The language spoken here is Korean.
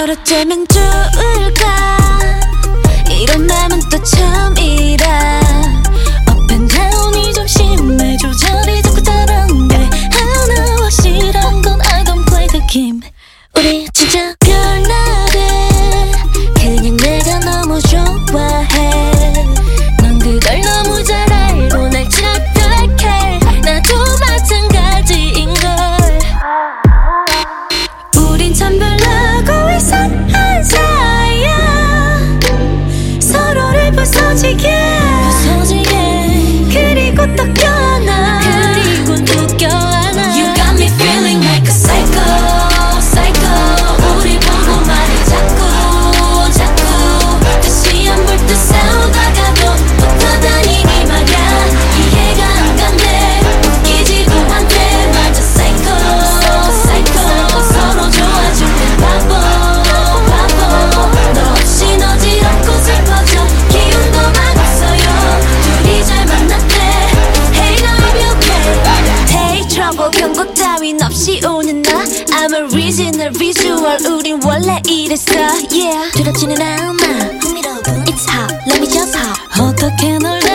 어쩌면 좋을까 이런 맘은 또 처음이라 Up and down이 좀 심해 조절이 자꾸 다른데 하나와 싫은 건 I don't play the game 우리 진짜 별나래 그냥 내가 너무 좋아해 넌 그걸 너무 잘 알고 날 차별해 나도 마찬가지인걸 우린 참 별나고 이상한 사이야 서로를 부서지게 그리고 또 껴나 그리고 또 껴안아 You got me feeling like a psycho psycho 우리 보고 말해 자꾸 다시 안 볼 듯 싸우다가도 붙어 다니니 말야 이해가 안 간대 웃기지도 않대 맞아 psycho psycho 서로 좋아줄 땐 바보 너 없인 어지럽고 슬퍼져 기운도 막 없어요 둘이 잘 만났대 Hey now I'm okay Take trouble 경고 따윈 없이 오는 나 I'm a original visual 우린 원래 이랬어 Yeah 두렵지는 않아 흥미로운 It's hot let me just hop 어떻게 널